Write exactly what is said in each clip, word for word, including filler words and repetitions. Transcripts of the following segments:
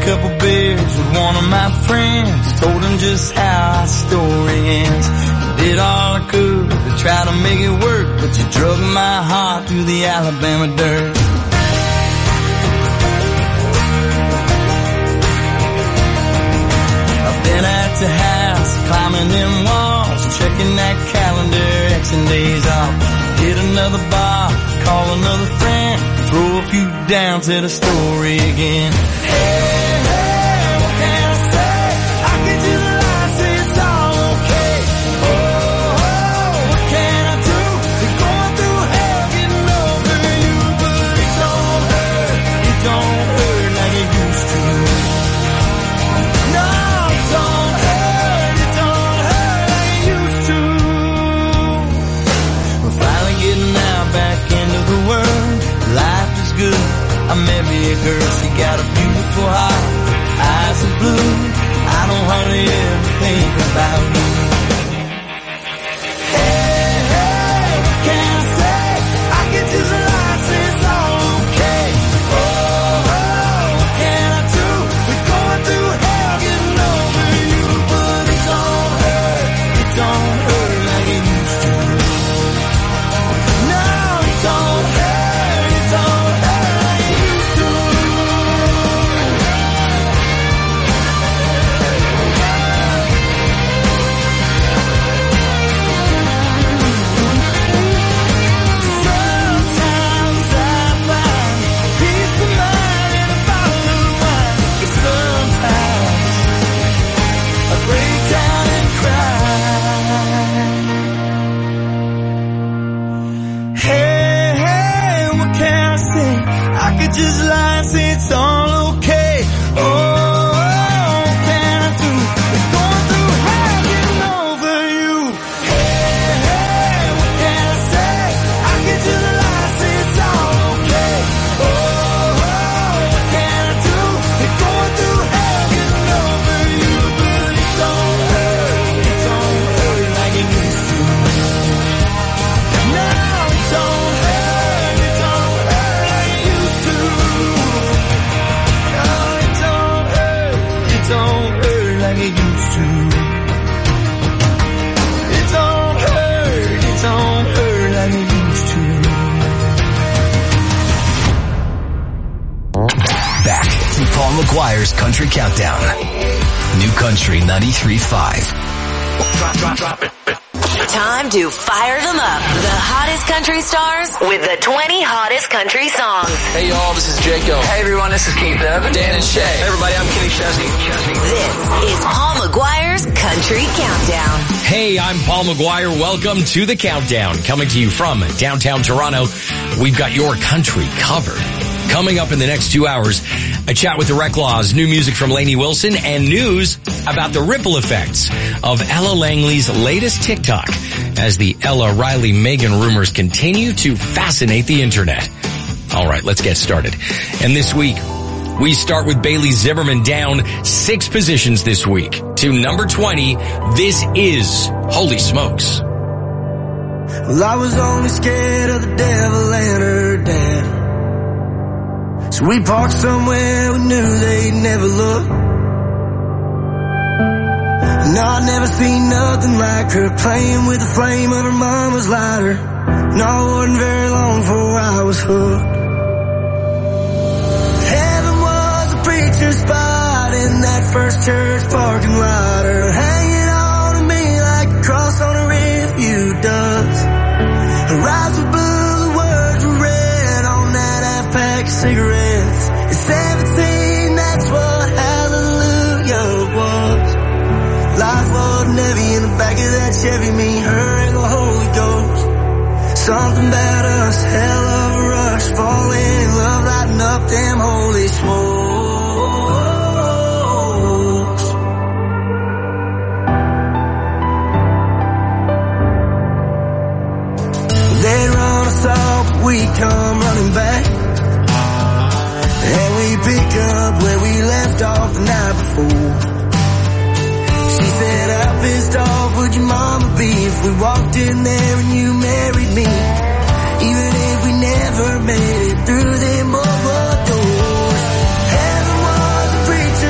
couple beers with one of my friends, told him just how our story ends. I did all I could to try to make it work, but you drug my heart through the Alabama dirt. I've been at the house, climbing them walls, checking that calendar, Xing days off. Hit another bar, call another friend, throw a few down to the story again. Hey, hey, what can I say? I can just lie, say it's all okay. Oh, oh, what can I do? We're going through hell, getting over you, but it don't hurt, it don't hurt like it used to. No, it don't hurt, it don't hurt like it used to. We're finally getting out back into the world. Life is good. I met me a girl, she got a beautiful heart, eyes are blue. I don't hardly ever think about you. Hey, hey, what can I say? I can just lie, say it's all okay. Oh, oh, what can I do? We're going through hell, getting over you, but it don't hurt, it don't hurt like it used to. No, it don't hurt, it don't hurt like it used to. Sometimes I find peace of mind in a bottle of wine. But sometimes I break down and cry. Hey, hey, what can I say? I could just lie and say it's all okay. Oh, what can I do? We're going through hell, getting over you. Hey, hey, what can I say? I could just lie and say it's all okay. Oh, what can I do? We're going through hell, getting over you, but it don't hurt, it don't hurt like it used to. No, it don't hurt, it don't hurt like it used to. No, it don't hurt, it don't hurt like it used to. It don't hurt, it don't hurt like it used to. Back to Paul McGuire's Country Countdown. New Country ninety-three point five. Drop, drop, drop it. Time to fire them up. The hottest country stars with the twenty hottest country songs. Hey y'all, this is Jaco. Hey everyone, this is Keith Evan. Dan and Shay. Hey everybody, I'm Kenny Chesney. This is Paul McGuire's Country Countdown. Hey, I'm Paul McGuire. Welcome to the Countdown. Coming to you from downtown Toronto. We've got your country covered. Coming up in the next two hours, a chat with the Reclaws, new music from Lainey Wilson, and news about the ripple effects of Ella Langley's latest TikTok as the Ella Riley Megan rumors continue to fascinate the internet. All right, let's get started. And this week, we start with Bailey Zimmerman down six positions this week to number twenty. This is Holy Smokes. Well, I was only scared of the devil and her dad. So we parked somewhere we knew they'd never look. And I'd never seen nothing like her, playing with the flame of her mama's lighter. No, it wasn't very long before I was hooked. Heaven was a preacher's spot in that first church parking lot, her hanging on to me like a cross on a rearview does. Her eyes were blue, the words were red on that half pack of cigarettes. At seventeen, that's what hallelujah was. Life wasn't heavy in the back of that Chevy, me, her, and the Holy Ghost. Something about us, hell of a rush, falling in love, lighting up them holy smokes. They'd run us off, but we come running back. And we pick up where we left off the night before. She said, how pissed off would your mama be if we walked in there and you married me? Even if we never made it through them mobile doors. Heaven was a preacher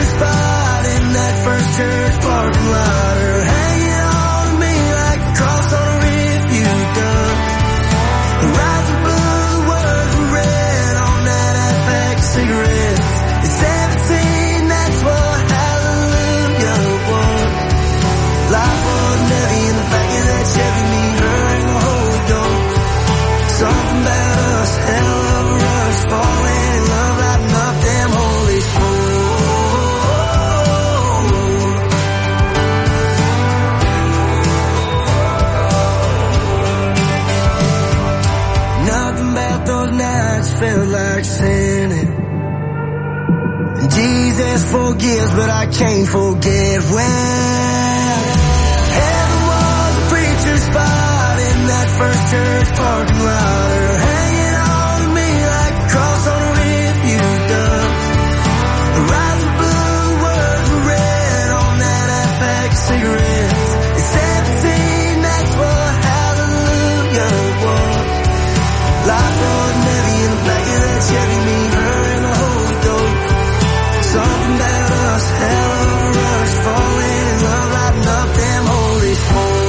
Jesus forgives, but I can't forget when heaven was a preacher's spot in that first church parking lot, or hanging on to me like a cross on a refuge dump. The rise of blue words were red on that F X cigarette. At seventeen, that's what hallelujah was. Life was heavy in the back of that Chevy, me, her, and the Holy Ghost. Something about us, hell of a rush, falling in love, lighting up them holy smokes.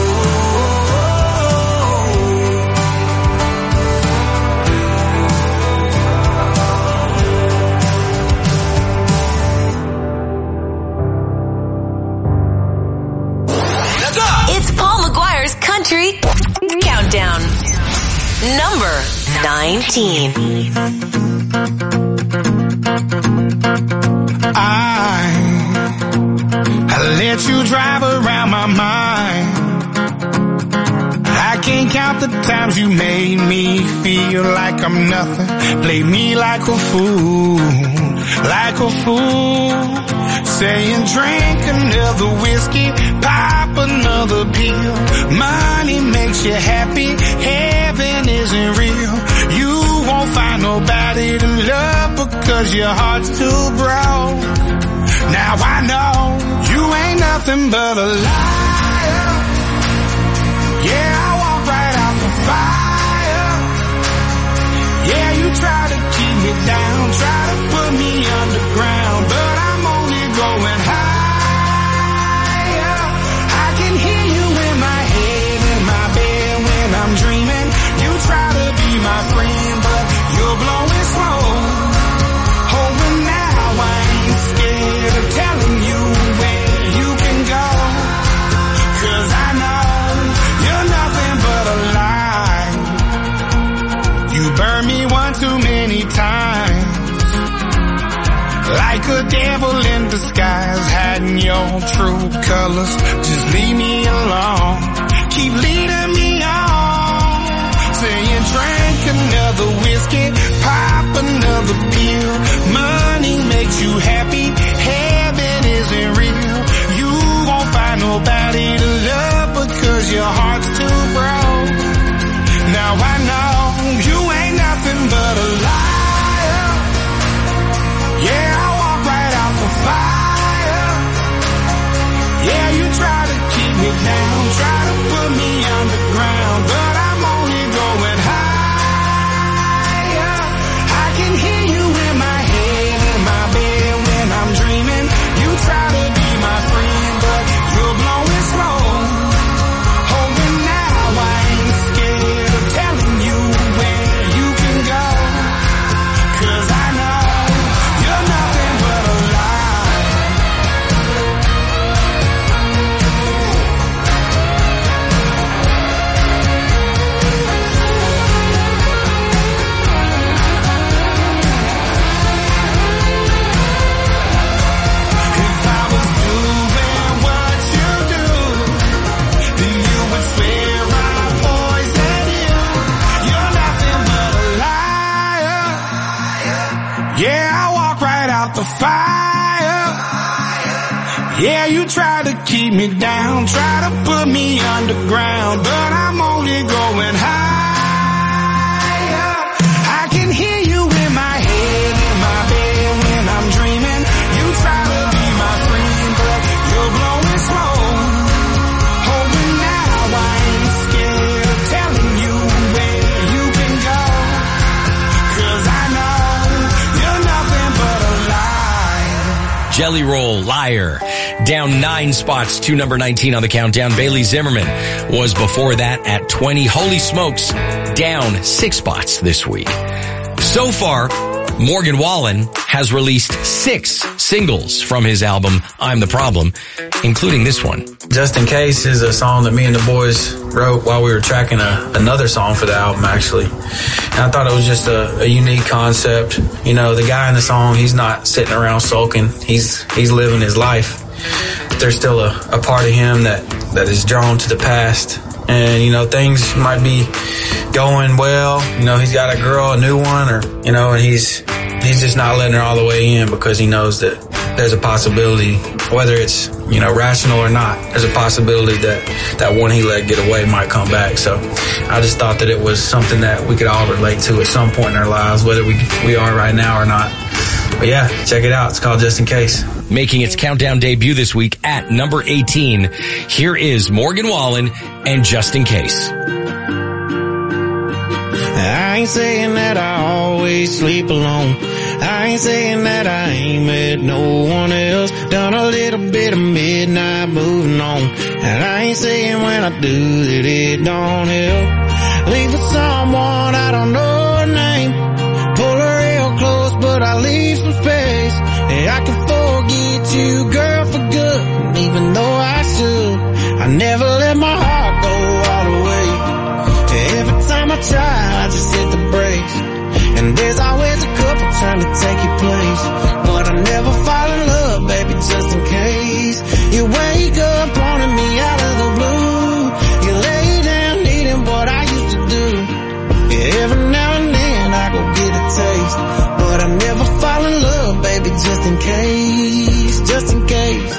It's Paul McGuire's Country Countdown. Number nineteen. I, I let you drive around my mind. I can't count the times you made me feel like I'm nothing. Play me like a fool, like a fool. Saying drink another whiskey, pop another pill. Money makes you happy, heaven isn't real. You won't find nobody to love because your heart's too broke. Now I know you ain't nothing but a liar. Yeah, I walk right out the fire. Yeah, you try to keep me down, try to put me underground, but I'm only going higher. I can hear you in my head, in my bed when I'm dreaming. You try to be my friend, but you're blowing smoke. Oh, and now I ain't scared of telling you where you can go, 'cause I know you're nothing but a lie. You burned me one too many times, like a devil in disguise, hiding your true colors. Just leave me alone, keep leading me on. Saying drink another whiskey, pop another pill. Money makes you happy, heaven isn't real. You won't find nobody to love because your heart's too broke. Now I know you ain't nothing but a liar. Yeah, I walk right out the fire. Yeah, you try to keep me down, try to put me underground, but I'm only going higher. I can hear you in my head, in my bed when I'm dreaming. You try to be my friend, but you're blowing smoke. Oh, and now I ain't scared of telling you where you can go, 'cause I know you're nothing but a lie. If I was doing what you do, then you would swear I poisoned you. You're nothing but a liar. Yeah, I walk right out the fire. Yeah, you try to keep me down, try to put me underground, but I'm only going higher. I can hear you in my head, in my bed when I'm dreaming. You try to be my friend, but you're blowing smoke. Oh, and now I ain't scared of telling you where you can go, 'cause I know you're nothing but a lie. Jelly Roll, Liar. Down nine spots to number nineteen on the countdown. Bailey Zimmerman was before that at twenty. Holy Smokes, down six spots this week. So far, Morgan Wallen has released six singles from his album, I'm the Problem, including this one. Just in Case is a song that me and the boys wrote while we were tracking a, another song for the album, actually. And I thought it was just a, a unique concept. You know, the guy in the song, he's not sitting around sulking. He's he's living his life. But there's still a, a part of him that, that is drawn to the past. And, you know, things might be going well. You know, he's got a girl, a new one, or, you know, and he's he's just not letting her all the way in because he knows that there's a possibility, whether it's, you know, rational or not, there's a possibility that that one he let get away might come back. So I just thought that it was something that we could all relate to at some point in our lives, whether we we are right now or not. But yeah, check it out. It's called Just In Case. Making its countdown debut this week at number eighteen, here is Morgan Wallen and Just In Case. I ain't saying that I always sleep alone. I ain't saying that I ain't met no one else. Done a little bit of midnight moving on. And I ain't saying when I do that it don't help. Leave for someone I don't know her name. Pull her real close, but I leave some space. Yeah, I can forget you, girl, for good. And even though I should, I never let my heart go all the way. Every time I try, I just hit the brakes. And there's always a couple trying to take your place. But I never fall in love, baby, just in case. You wake up wanting me out of the blue. You lay down needing what I used to do. Yeah, every now and then I go get a taste. But I never fall in love, baby, just in case. Just in case.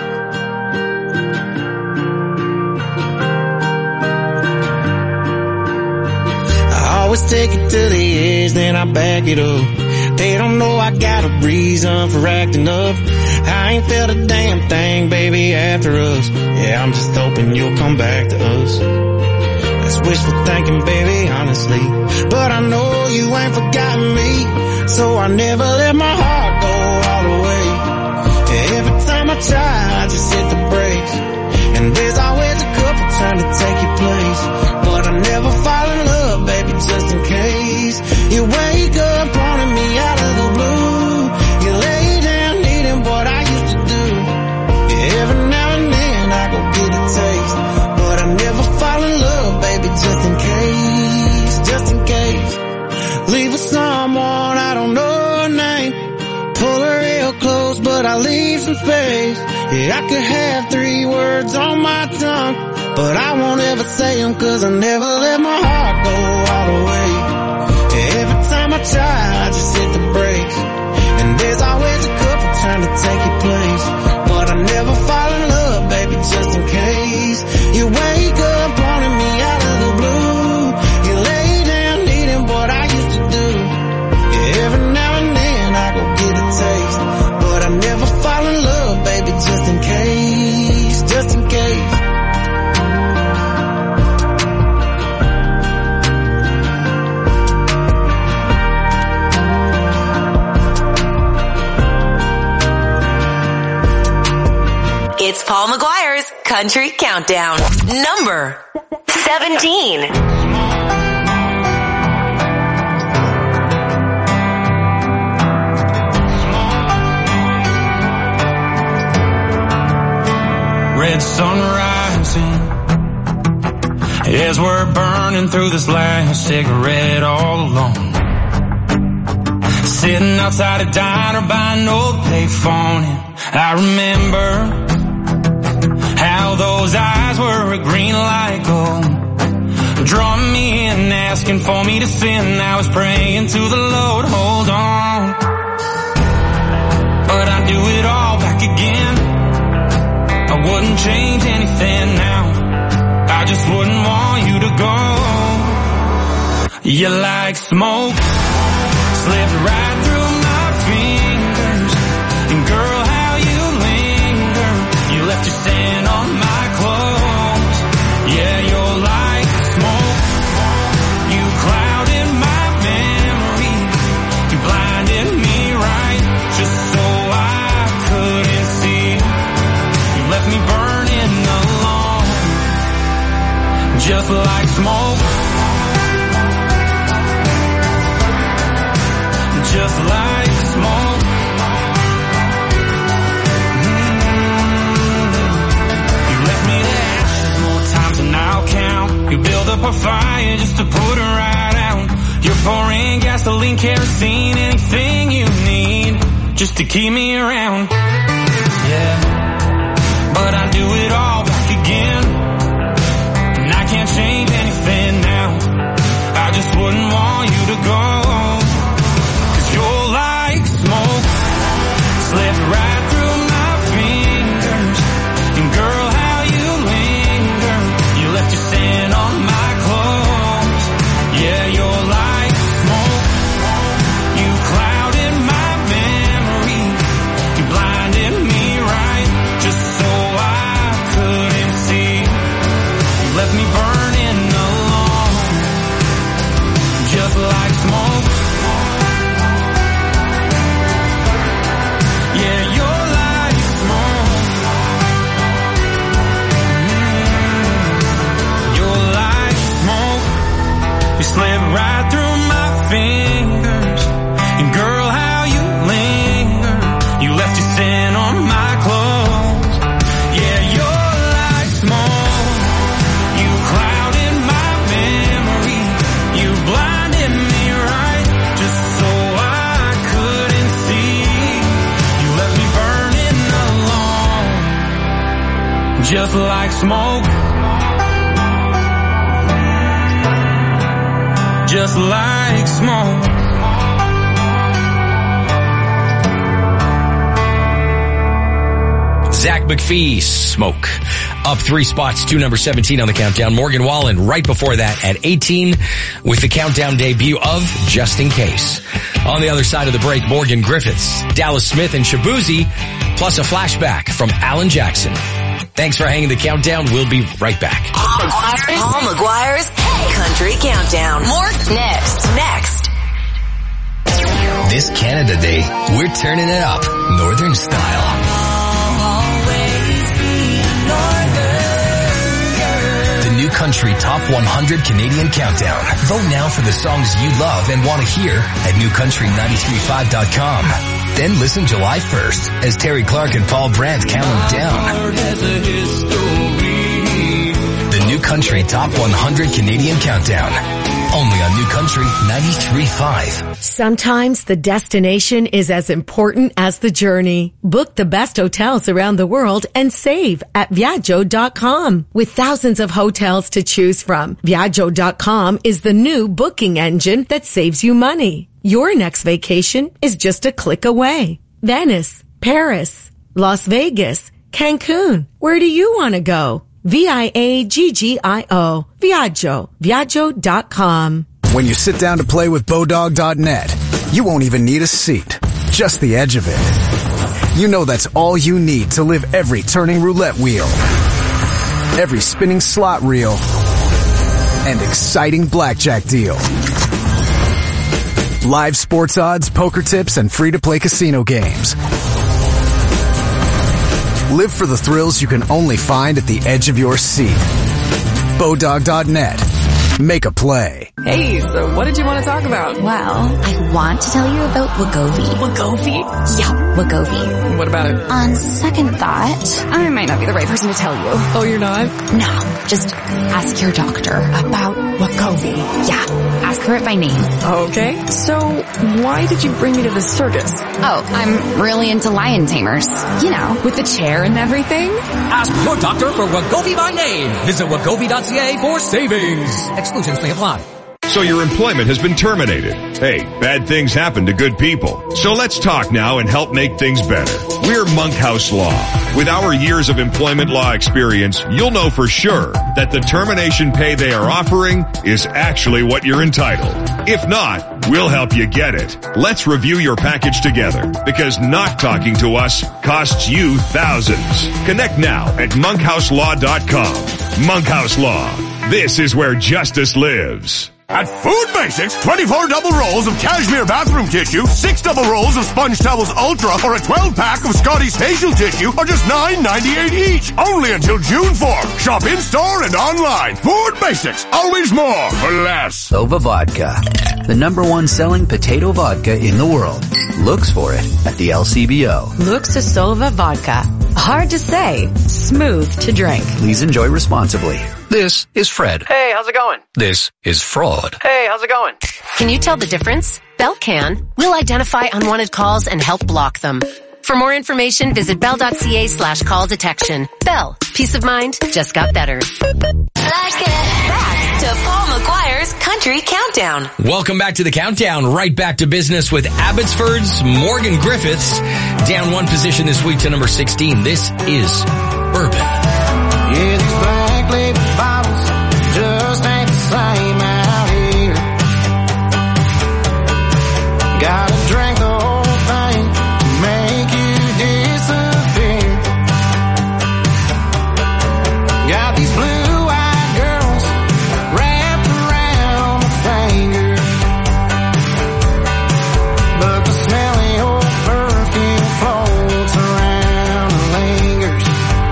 Always take it to the edge, then I back it up. They don't know I got a reason for acting up. I ain't felt a damn thing, baby, after us. Yeah, I'm just hoping you'll come back to us. That's wishful thinking, baby, honestly. But I know you ain't forgotten me, so I never let my heart go all the way. Every time I try, I just hit the brakes. And there's always a couple trying to take your place. But I never fall in love, baby, just in case. You wake up wanting me out of the blue. You lay down needing what I used to do. Yeah, every now and then I go get a taste. But I never fall in love, baby, just in case. Just in case. Leave with someone I don't know her name. Pull her real close, but I leave some space. Yeah, I could have three words on my tongue, but I won't ever say them, cause I never let my heart go all the way. Yeah, every time I try, I just hit the brakes. And there's always a couple trying to take your place. But I never fall in love, baby, just in case. You wake up wanting me out of the blue. You lay down needing what I used to do. Yeah, every now and then I go get a taste. But I never fall in love, baby, just in case. Just in case. It's Paul McGuire's Country Countdown, number seventeen. Red sun rising as we're burning through this last cigarette all alone. Sitting outside a diner by an old payphone, and I remember how those eyes were a green light gold, drawing me in, asking for me to sin. I was praying to the Lord, hold on, but I'd do it all back again. I wouldn't change anything now, I just wouldn't want you to go. You like smoke, slipped right through my fingers, and girl, how you linger. You left your scent on my clothes. Yeah, you're like smoke, you clouded my memory, you blinded me right, just so I couldn't see. You left me burning alone, just like smoke, just like smoke. I'll count. You build up a fire just to put her right out. You're pouring gasoline, kerosene, anything you need just to keep me around. Yeah, but I do it all back again, and I can't change anything now. I just wouldn't want you to go, 'cause you're like slipped right through my fingers. And girl, how you linger. You left your scent on my clothes. Yeah, you're like smoke. You clouded my memory. You blinded me right, just so I couldn't see. You left me burning alone, just like smoke. Yeah, you're like smoke. Mm, you're like smoke. You slipped right through my fingers. And girl, how you linger. You left your scent on my clothes. Yeah, you're like smoke. You clouded my memory. You blinded me right, just so I couldn't see. You left me burning alone, just like smoke. Just like smoke. Zach McPhee, Smoke. Up three spots to number seventeen on the countdown. Morgan Wallen right before that at eighteen with the countdown debut of Just In Case. On the other side of the break, Morgan Griffiths, Dallas Smith, and Shabuzi, plus a flashback from Alan Jackson. Thanks for hanging the countdown. We'll be right back. Paul McGuire's, Paul McGuire's Country Countdown. More next. Next. This Canada Day, we're turning it up, Northern style. The New Country Top one hundred Canadian Countdown. Vote now for the songs you love and want to hear at new country nine three five dot com. Then listen July first as Terry Clark and Paul Brandt count them down. The New Country Top one hundred Canadian Countdown. Only on New Country ninety-three point five. Sometimes the destination is as important as the journey. Book the best hotels around the world and save at Viaggio dot com. With thousands of hotels to choose from, Viaggio dot com is the new booking engine that saves you money. Your next vacation is just a click away. Venice, Paris, Las Vegas, Cancun. Where do you want to go? V I A G G I O. Viaggio. Viaggio dot com. When you sit down to play with Bodog dot net, you won't even need a seat. Just the edge of it. You know that's all you need to live every turning roulette wheel, every spinning slot reel, and exciting blackjack deal. Live sports odds, poker tips, and free-to-play casino games. Live for the thrills you can only find at the edge of your seat. Bodog dot net. Make a play. Hey, so what did you want to talk about? Well, I want to tell you about Wegovy. Wegovy? Yeah, Wegovy. What about it? On second thought, I might not be the right person to tell you. Oh, you're not? No, just ask your doctor about Wegovy. Yeah, ask her it by name. Okay, so why did you bring me to the circus? Oh, I'm really into lion tamers. You know, with the chair and everything. Ask your doctor for Wegovy by name. Visit Wegovy dot C A for savings. Exclusions may apply. So your employment has been terminated. Hey, bad things happen to good people. So let's talk now and help make things better. We're Monkhouse Law. With our years of employment law experience, you'll know for sure that the termination pay they are offering is actually what you're entitled. If not, we'll help you get it. Let's review your package together, because not talking to us costs you thousands. Connect now at monkhouse law dot com. Monkhouse Law. This is where justice lives. At Food Basics, twenty-four double rolls of cashmere bathroom tissue, six double rolls of Sponge Towels Ultra, or a twelve pack of Scotty's facial tissue are just nine ninety-eight each. Only until June fourth. Shop in-store and online. Food Basics. Always more for less. Sova Vodka. The number one selling potato vodka in the world. Looks for it at the L C B O. Looks to Sova Vodka. Hard to say. Smooth to drink. Please enjoy responsibly. This is Fred. Hey, how's it going? This is Fraud. Hey, how's it going? Can you tell the difference? Bell can. We'll identify unwanted calls and help block them. For more information, visit bell.ca slash call detection. Bell. Peace of mind just got better. Like it. Back to Paul McGuire's Country Countdown. Welcome back to the Countdown. Right back to business with Abbotsford's Morgan Griffiths. Down one position this week to number sixteen. This is Bourbon. Yeah, these black label bottles just ain't the same out here. Gotta drink the whole thing to make you disappear. Got these blue-eyed girls wrapped around my finger, but the smell of your perfume floats around and lingers.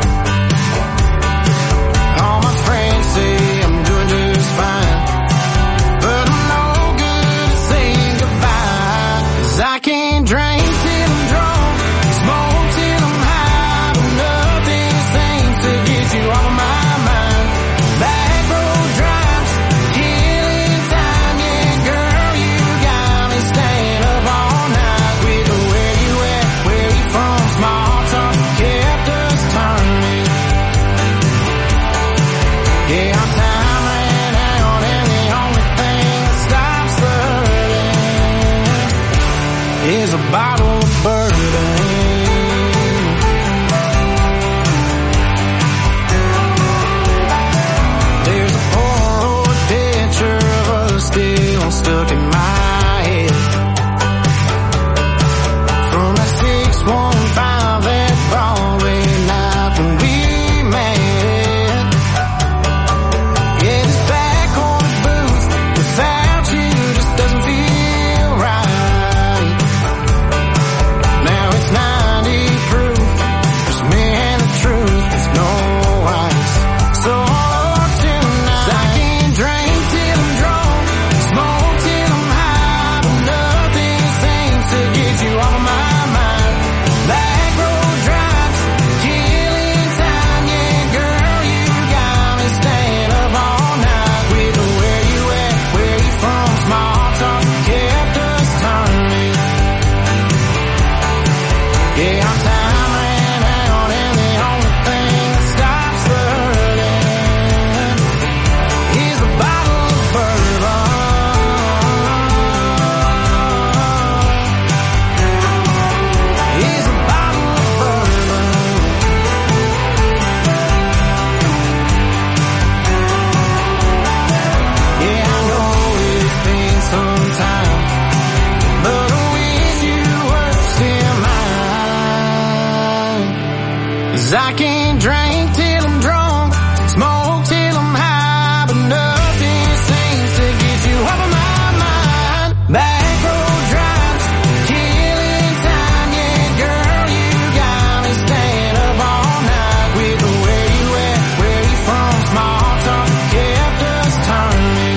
All my friends say I'm doing just fine, but I'm no good at saying goodbye. 'Cause I can't drink till I'm drunk, smoke till I'm high, but nothing seems to get you off my mind. Back road drives, killing time, yeah, girl, you got me staying up all night with the where you at, where you from, small talk kept us turning. Yeah, our time ran out and the only thing that stops the hurting is a bottle of bourbon. There's a Polaroid picture of us still stuck in my head from that six one five that Broadway night when we met. Yeah, this back on the booth without you just doesn't feel right. Now it's ninety proof, just me and the truth, there's no ice. So tonight, I can't drink till I'm drunk, smoke till I'm high, but nothing seems to get you off of my mind. Back road drives, killing time, yeah, girl, you got me staying up all night with the where you at, where you from, small talk kept us turning. Yeah, our time ran out and the only thing that stops the hurting is a bottle of bourbon. Is a bottle of bourbon. Yeah, I know it's been some time, but I wish you were still mine. 'Cause I can't drink till I'm drunk, smoke till I'm high, but nothing seems to get you off of my mind. Back road drives, killing time, yeah, girl, you got me staying up all night with the where you at, where you from, small talk kept us turning.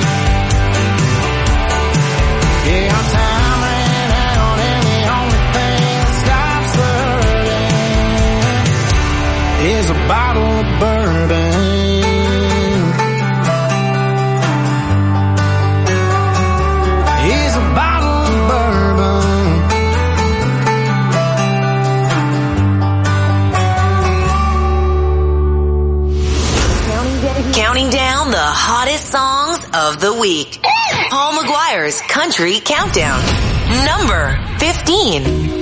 Yeah, our time ran out and the only thing that stops the hurting is a bottle of bourbon. Is a bottle of bourbon. Counting down the hottest songs of the week. Paul McGuire's Country Countdown. Number fifteen.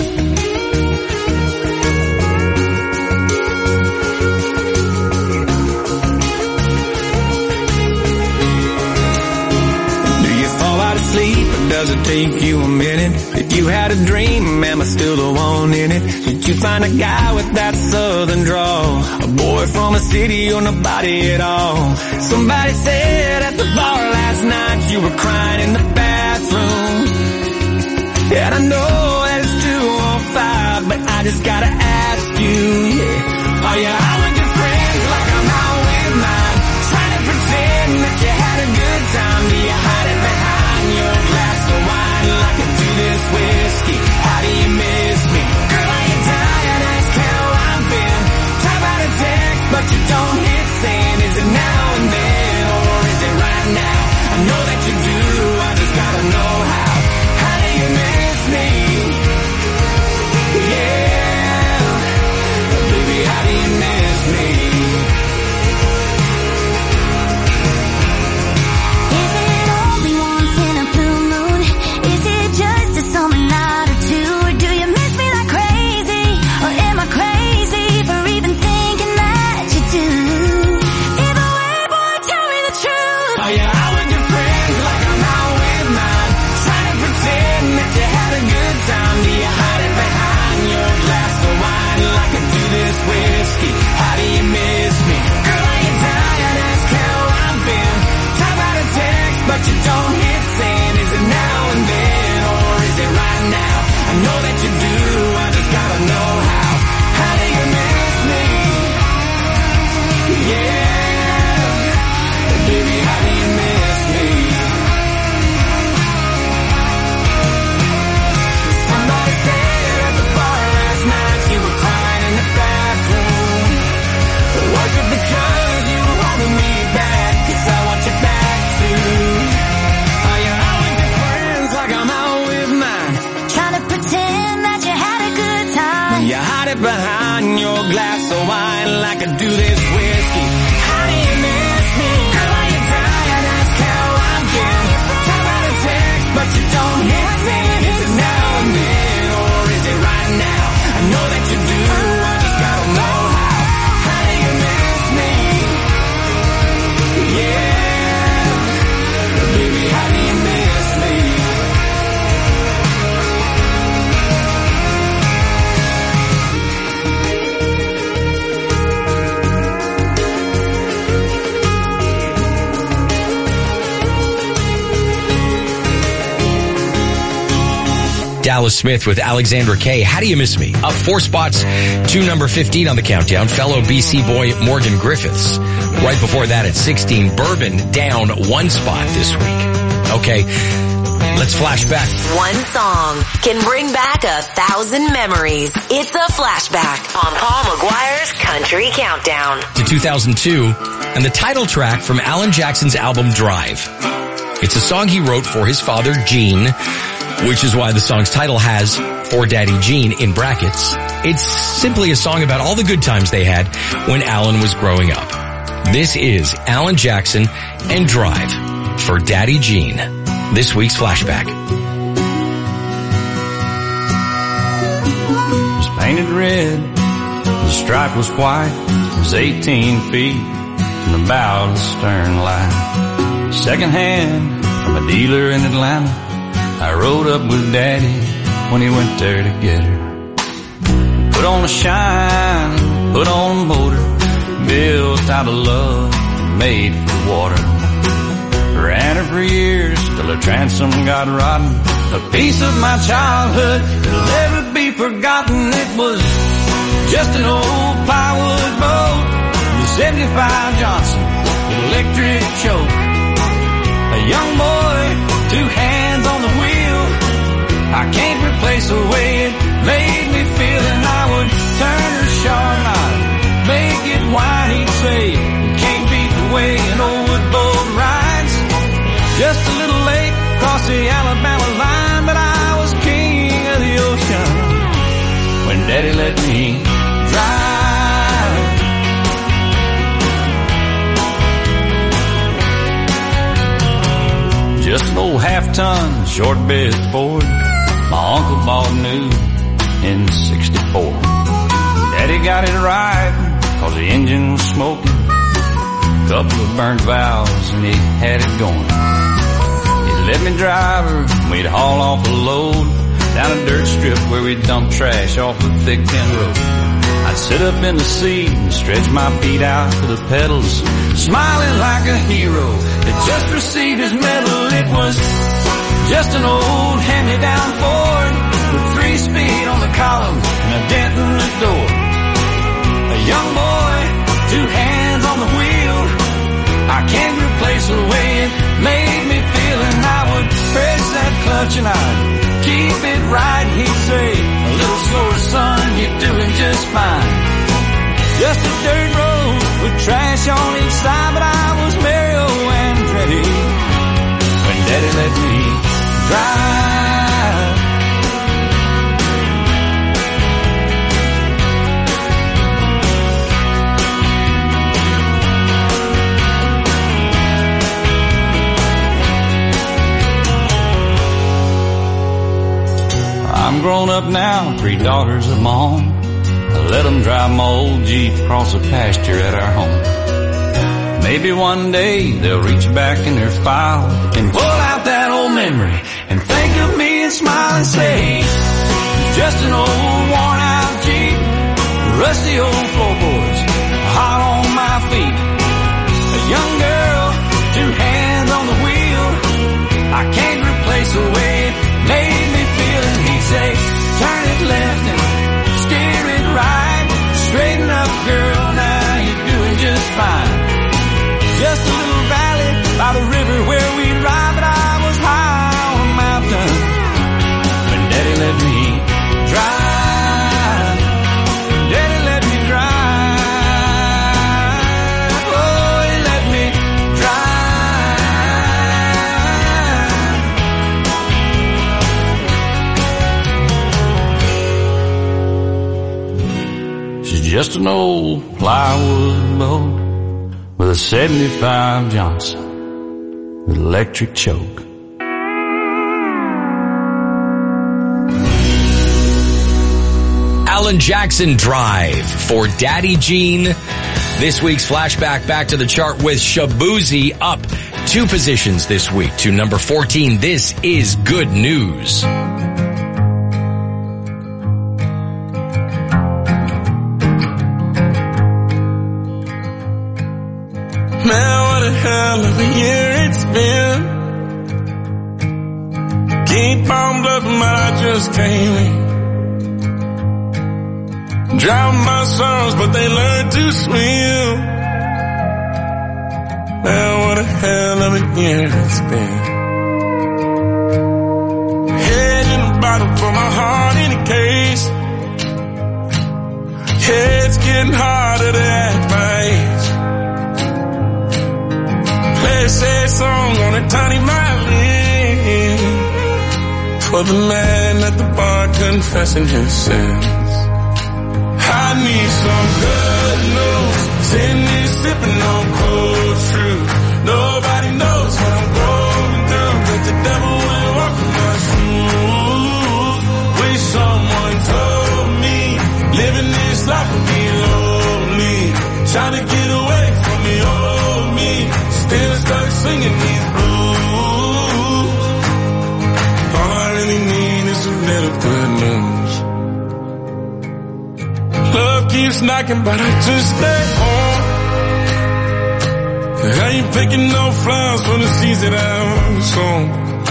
Do you fall out of sleep or does it take you a minute? If you had a dream, am I still the one in it? Did you find a guy with that southern drawl? A boy from a city or nobody at all? Somebody said at the bar last night you were crying in the bathroom. And I know that it's two on five, but I just gotta ask you, yeah. Are you out with your friends like I'm out with mine? Trying to pretend that you had a good time. Do you hide it behind your glass of wine like I do this whiskey? How do you miss me? Girl, are you tired? Ask how I've been. Try about a text, but you don't hit send. Is it now and then, or is it right now? I know that you do, I just gotta know how. How do you miss me? Yeah, baby, how do you miss me? behind your glass of wine like I do this whiskey. How do you miss me? Girl, are you tired? Ask how I'm doing. Talk about a text, but you don't hit me. Is it now or then, or is it right now? I know that you do, I just gotta know how. How do you miss me? Yeah, baby, how do you miss me? Dallas Smith with Alexandra Kay. How do you miss me? Up four spots to number fifteen on the countdown. Fellow B C boy Morgan Griffiths. Right before that at sixteen, Bourbon down one spot this week. Okay, let's flash back. One song can bring back a thousand memories. It's a flashback on Paul McGuire's Country Countdown. To two thousand two and the title track from Alan Jackson's album Drive. It's a song he wrote for his father Gene, which is why the song's title has For Daddy Gene in brackets. It's simply a song about all the good times they had when Alan was growing up. This is Alan Jackson and Drive for Daddy Gene. This week's flashback. It was painted red, the stripe was white, it was eighteen feet from the bow to the stern line. Second hand from a dealer in Atlanta, I rode up with Daddy when he went there to get her. Put on a shine, put on a motor, built out of love, made for water. Ran her for years till her transom got rotten. A piece of my childhood that'll never be forgotten. It was just an old plywood boat, the seventy-five Johnson with electric choke. A young boy, two hands on the wheel. I can't replace the way it made me feel. And I would turn her Chardonnay, make it wine. He'd say, you can't beat the way an old wood boat rides. Just a little late across the Alabama line, but I was king of the ocean when Daddy let me drive. Just an old half-ton short bed Ford my uncle bought new in sixty-four. Daddy got it right cause the engine was smoking, couple of burnt valves and he had it going. He let me drive her and we'd haul off a load down a dirt strip where we'd dump trash off a thick tin road. I'd sit up in the seat and stretch my feet out to the pedals, smiling like a hero that just received his medal. It was just an old hand-me-down Ford with three speed on the column and a dent in the door. A young boy, two hands on the wheel. I can't replace the way it made me feel. And I would press that clutch and I'd keep it right. He'd say, a little slower, son, you're doing just fine. Just a dirt road with trash on each side, but I was Mario Andretti when Daddy let me drive. I'm grown up now, three daughters of my own. I let them drive my old Jeep across the pasture at our home. Maybe one day they'll reach back in their file and pull out that old memory and think of me and smile and say, it's just an old worn out Jeep, rusty old floorboards, hot on my feet. A young girl, two hands on the wheel. I can't replace the way it made me feel. And he'd say, turn it left and steer it right. Straighten up, girl, now you're doing just fine. Just a little valley by the river where we ride, but I was high on a mountain when Daddy let me drive. Daddy let me drive. She's just an old plywood boat with a seventy-five Johnson with electric choke. Alan Jackson Drive for Daddy Jean. This week's flashback back to the chart with Shaboozey up two positions this week to number fourteen. This is good news. Man, what a hell of a year it's been. Keep on bluffing, but I just can't win. Drown my songs, but they learn to swim. Man, what a hell of a year it's been. Head in a bottle for my heart in a case. Yeah, it's getting harder to act my age. Play a sad song on a tiny violin for the man at the bar confessing his sins. I need some good news. Sitting here sipping on cold truth. Nobody knows what I'm going through, but the devil will walk in my shoes. Wish someone told me living this life would be lonely. Trying to get away from the old me. Still stuck singing these blues. All I really need is a little good news. Love keeps knocking, but I just stay home. I ain't picking no flowers for the seeds that I'm sown.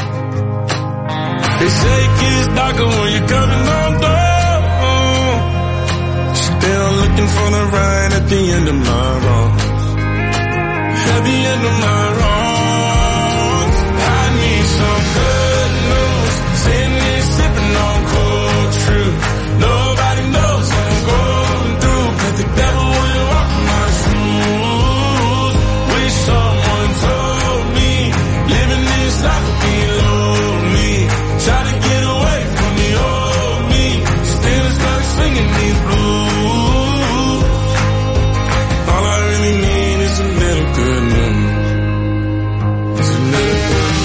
They say it gets darker when you're coming on down. Still looking for the right at the end of my wrongs. At the end of my wrongs. I need some good news. Sitting here sipping on cold truth. Nobody knows what I'm going through, but the devil will walk in my shoes. Wish someone told me living this life would be lonely. Try to get away from the old me. Still stuck singing these blues. All I really need is a little good news. It's a little good news.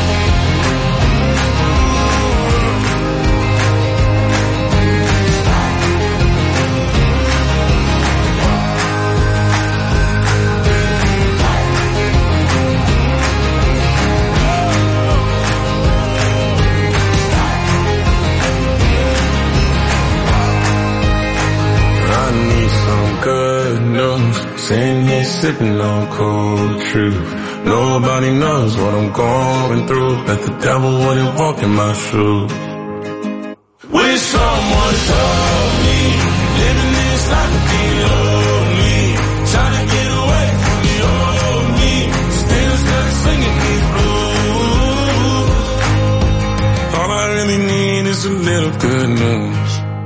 Good news, sitting here sipping on cold truth. Nobody knows what I'm going through, but the devil wouldn't walk in my shoes. Wish someone told me living this life would be lonely. Trying to get away from the old me. Still stuck singing these blues. All I really need is a little good news.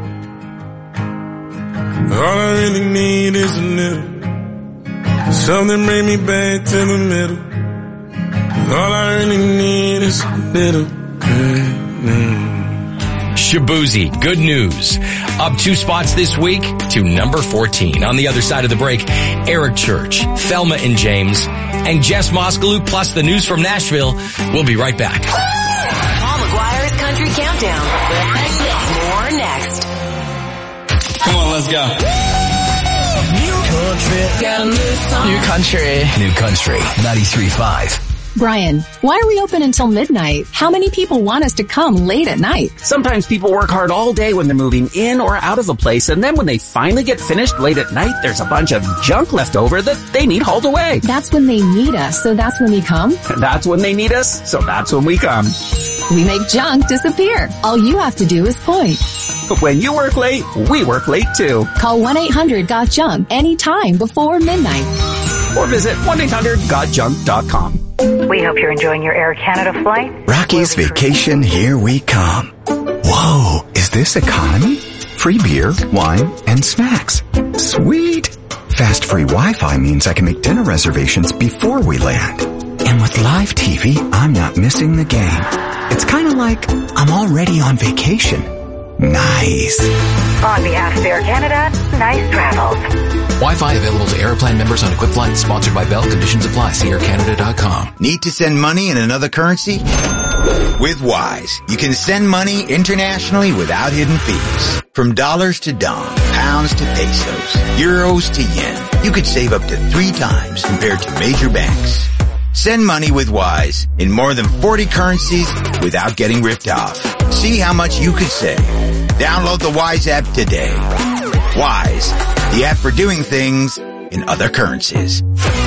All I really need is a little. Something bring me back to the middle. All I really need is a little good news. Shaboozey, good news. Up two spots this week to number fourteen. On the other side of the break, Eric Church, Thelma and James, and Jess Moskalu, plus the news from Nashville. We'll be right back. Paul McGuire's Country Countdown. More next. Come on, let's go. New country, got a new song. New country. New country. ninety-three point five. Brian, why are we open until midnight? How many people want us to come late at night? Sometimes people work hard all day when they're moving in or out of a place, and then when they finally get finished late at night, there's a bunch of junk left over that they need hauled away. That's when they need us, so that's when we come? That's when they need us, so that's when we come. We make junk disappear. All you have to do is point. When you work late, we work late too. Call one eight hundred got junk anytime before midnight. Or visit one eight hundred got junk dot com. We hope you're enjoying your Air Canada flight. Rocky's Vacation, here we come. Whoa, is this economy? Free beer, wine, and snacks. Sweet. Fast free Wi-Fi means I can make dinner reservations before we land. And with live T V, I'm not missing the game. It's kind of like I'm already on vacation. Nice. On behalf of Air Canada, nice travels. Wi-Fi available to Aeroplan members on equipped flights. Sponsored by Bell. Conditions apply. See air canada dot com. Need to send money in another currency? With Wise, you can send money internationally without hidden fees. From dollars to dong, pounds to pesos, euros to yen, you could save up to three times compared to major banks. Send money with Wise in more than forty currencies without getting ripped off. See how much you could save. Download the Wise app today. Wise, the app for doing things in other currencies.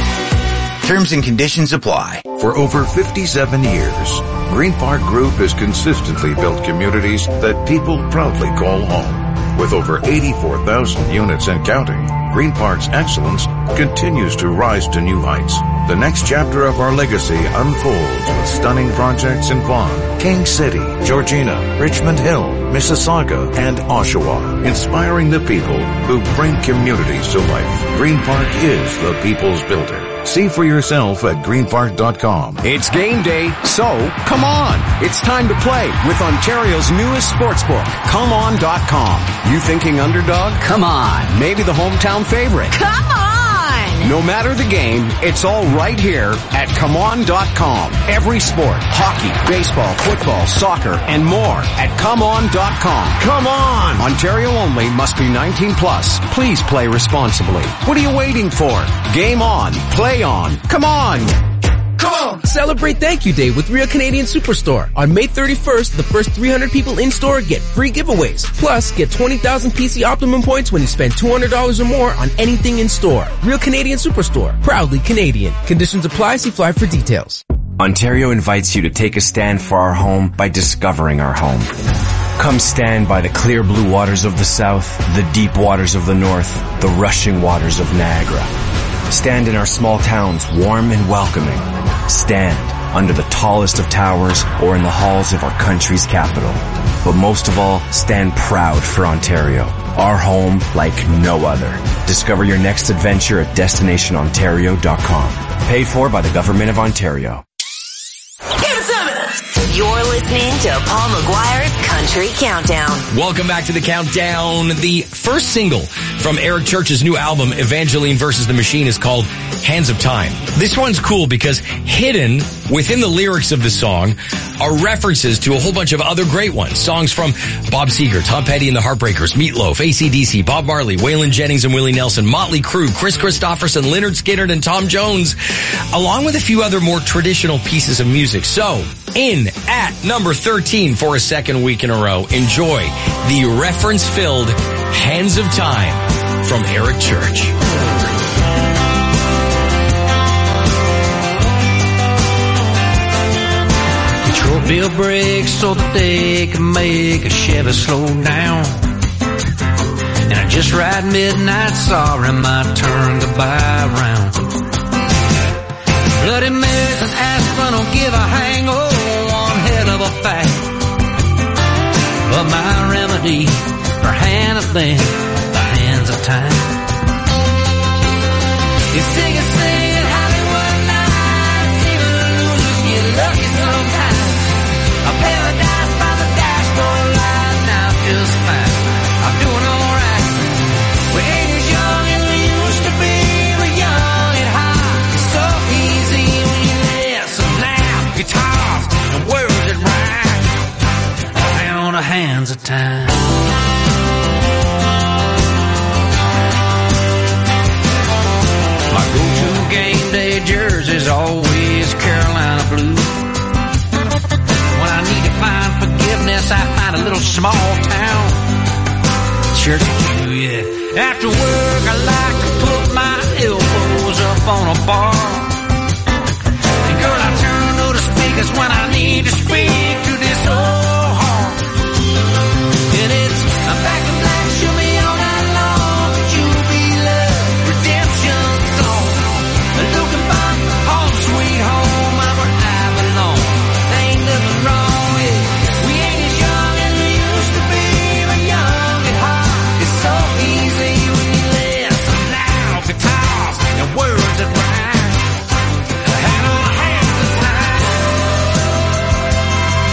Terms and conditions apply. For over fifty-seven years, Green Park Group has consistently built communities that people proudly call home. With over eighty-four thousand units and counting, Green Park's excellence continues to rise to new heights. The next chapter of our legacy unfolds with stunning projects in Vaughan, King City, Georgina, Richmond Hill, Mississauga, and Oshawa, inspiring the people who bring communities to life. Green Park is the people's builder. See for yourself at green park dot com. It's game day, so come on. It's time to play with Ontario's newest sportsbook, come on dot com. You thinking underdog? Come on. Maybe the hometown favorite. Come on! No matter the game, it's all right here at come on dot com. Every sport, hockey, baseball, football, soccer, and more at come on dot com. Come on! Ontario only, must be nineteen plus. Please play responsibly. What are you waiting for? Game on. Play on. Come on! Come on! Celebrate Thank You Day with Real Canadian Superstore. On May thirty-first, the first three hundred people in-store get free giveaways. Plus, get twenty thousand P C Optimum points when you spend two hundred dollars or more on anything in-store. Real Canadian Superstore. Proudly Canadian. Conditions apply. See Fly for details. Ontario invites you to take a stand for our home by discovering our home. Come stand by the clear blue waters of the south, the deep waters of the north, the rushing waters of Niagara. Stand in our small towns, warm and welcoming. Stand under the tallest of towers or in the halls of our country's capital. But most of all, stand proud for Ontario, our home like no other. Discover your next adventure at destination ontario dot com. Paid for by the Government of Ontario. You're listening to Paul McGuire's Country Countdown. Welcome back to the Countdown. The first single from Eric Church's new album, Evangeline versus the Machine, is called Hands of Time. This one's cool because hidden within the lyrics of the song are references to a whole bunch of other great ones. Songs from Bob Seger, Tom Petty and the Heartbreakers, Meatloaf, A C D C, Bob Marley, Waylon Jennings and Willie Nelson, Motley Crue, Chris Christopherson, Lynyrd Skynyrd and Tom Jones, along with a few other more traditional pieces of music. So, in at number thirteen for a second week in a row, enjoy the reference-filled Hands of Time from Eric Church. Patrol bill brakes so that they can make a Chevy slow down. And I just ride midnight, sorry my turn to buy around. Bloody Marys and aspirin don't give a hang, oh, one hell of a fact. But my remedy for handling the hands of time is singing, singing Hollywood nights. Even losers get lucky sometimes. A paradise by the dashboard light, now just fine. I'm doing alright. We ain't as young as we used to be. We're young and hot. It's so easy when you listen now. Guitars and words that rhyme. Down the hands of time. My go-to game day jersey's always Carolina blue. When I need to find forgiveness, I find a little small town church pew, yeah. After work, I like to put my elbows up on a bar. And girl, I turn to the speakers when I need to speak to this old heart. And it's I'm back in black, show me all night long. Could you be love, redemption song? Looking back, home sweet home, I'm where I belong. There ain't nothing wrong with it. We ain't as young as we used to be. We're young and hot. It's so easy when you listen loud. Guitars and words that rhyme. Hand on hand of time.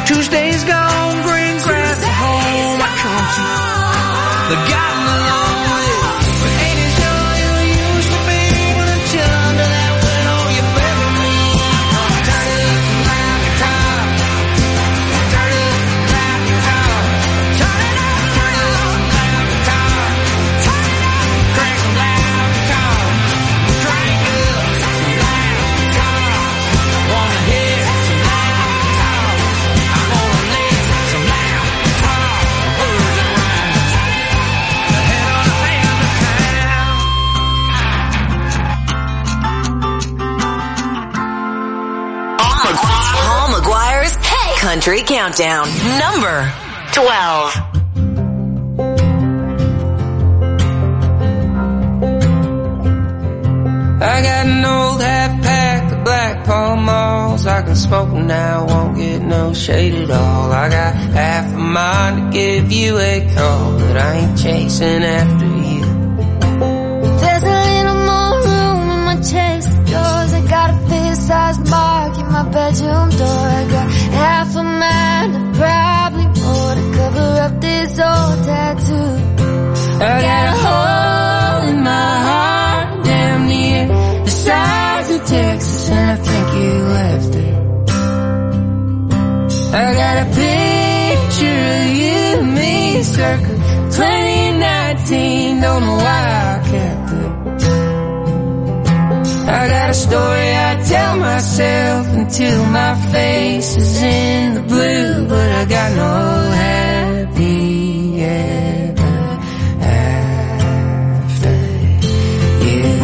Tuesday's gone, green grass at home. I come to the gotten along with, but ain't as young as you used to be when I'm chilling under that window. You bury me. Turn it up and loud guitar. Turn it up and loud guitar. Turn it up, turn it up and loud guitar. Turn it up, crank some loud guitar. Crank up some loud guitar. Wanna hear some loud guitar. I wanna live some loud guitar. Words and rhymes. The head on the family Paul McGuire's Country Countdown, number twelve. I got an old half pack of Black Pall Malls. I can smoke them now, won't get no shade at all. I got half a mind to give you a call, but I ain't chasing after you. There's a little more room in my chest of drawers. I got a fist-sized mark in my bedroom door. I got half a mind and probably more to cover up this old tattoo. I got a hole in my heart, damn near the size of Texas, and I think you left it. I got a picture of you and me, circa twenty nineteen, don't know why I kept it. I got a story I tell myself until my face is in the blue, but I got no happy ever after you.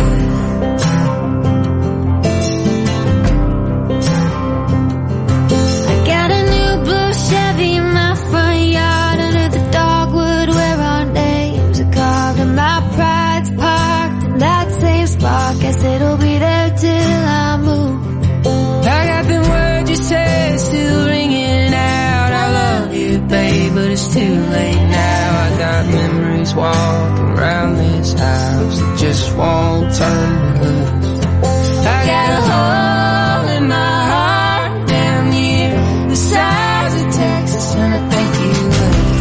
I got a new blue Chevy in my front yard under the dogwood where our names are carved, and my pride's parked in that same spot. Guess it'll be there till I move. I got them words you say still ringing out. I love you, babe, but it's too late now. I got memories walking around this house that just won't turn to loose. I got a hole in my heart, damn near the size of Texas, and I think you left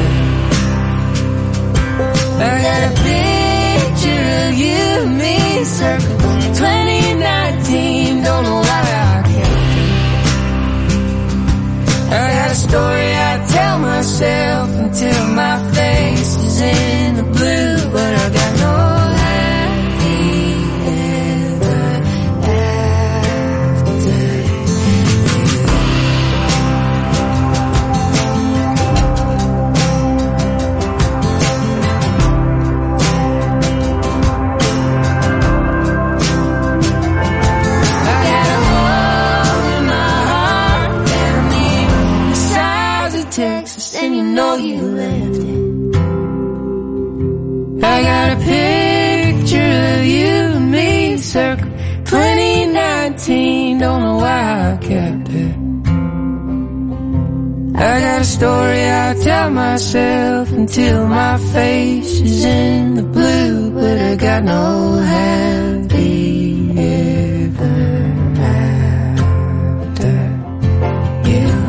it. I got a picture of you and me, circa twenty nineteen, don't know why I kept it. I got a story I tell myself until my face is in the blue, but I got no happy ever after you. I got a hole in my heart, damn near the size of Texas, and you know you left it. I got a picture of you and me, circa twenty nineteen, don't know why I kept it. I got a story I tell myself until my face is in the blue, but I got no happy ever after you.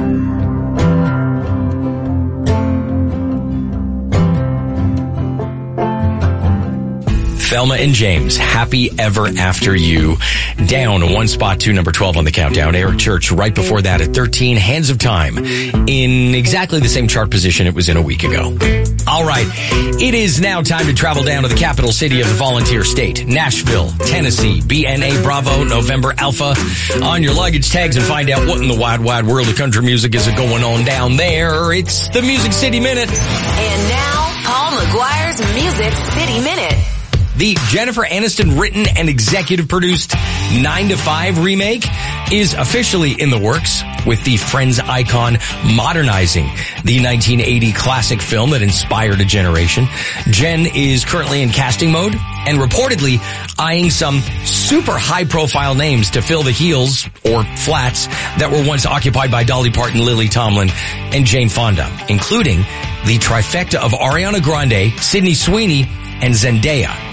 Thelma and James, Happy Ever After You. Down one spot to number twelve on the countdown. Eric Church right before that at thirteen, Hands of Time, in exactly the same chart position it was in a week ago. All right, it is now time to travel down to the capital city of the volunteer state, Nashville, Tennessee. B N A Bravo, November Alpha on your luggage tags and find out what in the wide, wide world of country music is going on down there. It's the Music City Minute. And now, Paul McGuire's Music City Minute. The Jennifer Aniston written and executive produced nine to five remake is officially in the works, with the Friends icon modernizing the nineteen eighty classic film that inspired a generation. Jen is currently in casting mode and reportedly eyeing some super high-profile names to fill the heels or flats that were once occupied by Dolly Parton, Lily Tomlin, and Jane Fonda, including the trifecta of Ariana Grande, Sydney Sweeney, and Zendaya.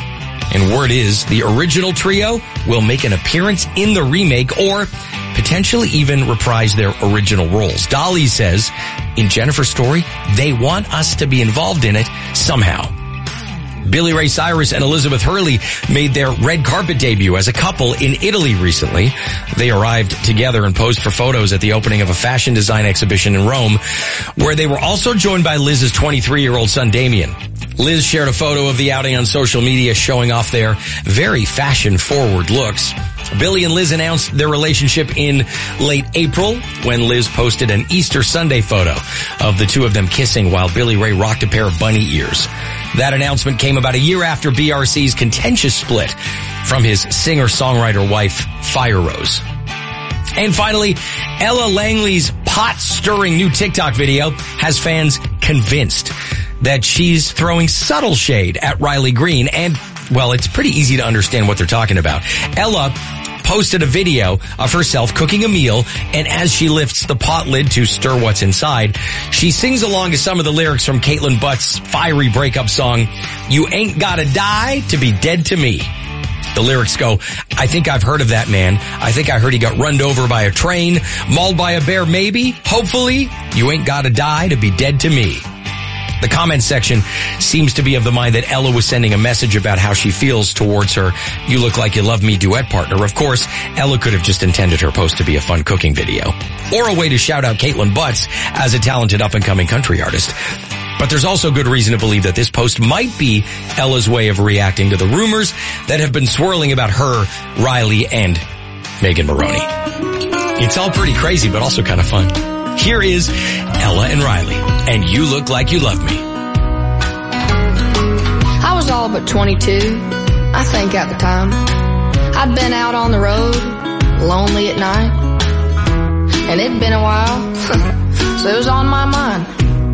And word is the original trio will make an appearance in the remake or potentially even reprise their original roles. Dolly says, in Jennifer's story, they want us to be involved in it somehow. Billy Ray Cyrus and Elizabeth Hurley made their red carpet debut as a couple in Italy recently. They arrived together and posed for photos at the opening of a fashion design exhibition in Rome, where they were also joined by Liz's twenty-three-year-old son, Damien. Liz shared a photo of the outing on social media showing off their very fashion-forward looks. Billy and Liz announced their relationship in late April when Liz posted an Easter Sunday photo of the two of them kissing while Billy Ray rocked a pair of bunny ears. That announcement came about a year after B R C's contentious split from his singer-songwriter wife, Fire Rose. And finally, Ella Langley's pot-stirring new TikTok video has fans convinced that she's throwing subtle shade at Riley Green, and, well, it's pretty easy to understand what they're talking about. Ella posted a video of herself cooking a meal, and as she lifts the pot lid to stir what's inside, she sings along to some of the lyrics from Caitlin Butt's fiery breakup song, "You Ain't Gotta Die to Be Dead to Me." The lyrics go, "I think I've heard of that man. I think I heard he got run over by a train, mauled by a bear maybe, hopefully. You ain't gotta die to be dead to me." The comment section seems to be of the mind that Ella was sending a message about how she feels towards her "You Look Like You Love Me" duet partner. Of course, Ella could have just intended her post to be a fun cooking video, or a way to shout out Caitlin Butts as a talented up-and-coming country artist. But there's also good reason to believe that this post might be Ella's way of reacting to the rumors that have been swirling about her, Riley, and Megan Maroney. It's all pretty crazy, but also kind of fun. Here is Ella and Riley, and "You Look Like You Love Me." I was all but twenty-two, I think at the time. I'd been out on the road, lonely at night, and it'd been a while, so it was on my mind.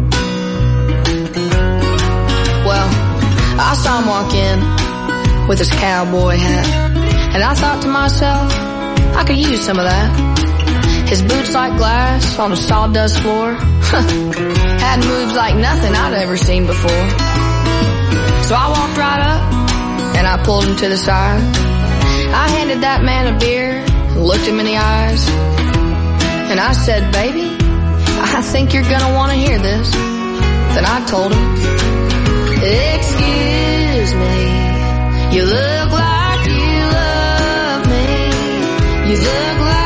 Well, I saw him walk in with his cowboy hat, and I thought to myself, I could use some of that. His boots like glass on a sawdust floor had moves like nothing I'd ever seen before. So I walked right up and I pulled him to the side. I handed that man a beer, looked him in the eyes, and I said, "Baby, I think you're gonna want to hear this." Then I told him, "Excuse me, you look like you love me. You look like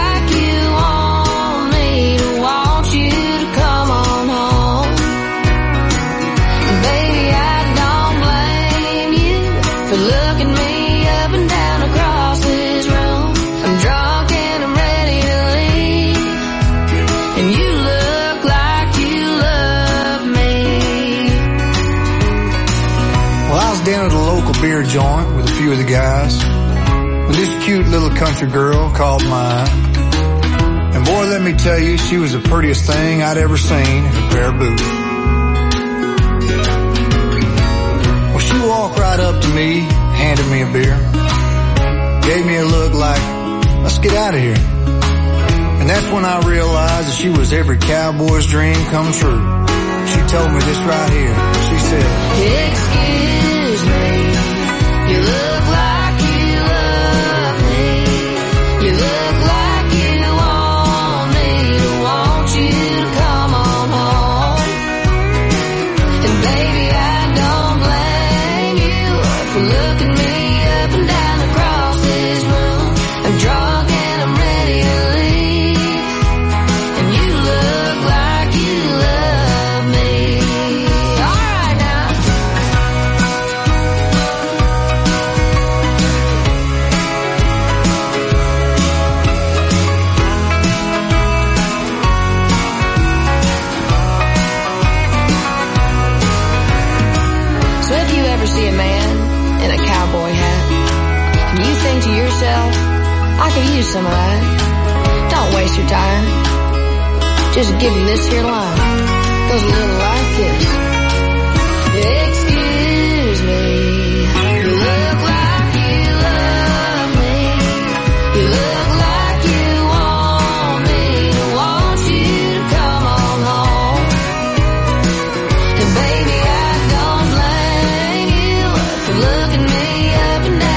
down at a local beer joint with a few of the guys when this cute little country girl called mine. And boy, let me tell you, she was the prettiest thing I'd ever seen in a pair of boots. Well, she walked right up to me, handed me a beer, gave me a look like, "Let's get out of here." And that's when I realized that she was every cowboy's dream come true. She told me this right here. She said, "Excuse me, you look like you love me. You look like you want me to want you to come on home. And baby, I don't blame you for looking me up and down across this room. I'm drunk and I'm ready to leave. And you look like you love me." All right now. So if you ever see a man in a cowboy hat and you think to yourself, "I could use some of that," don't waste your time. Just give him this here line. Goes a little like this. Excuse me, you look like you love me. You look like you want me to want you to come on home. And baby, I don't blame you for looking me up and down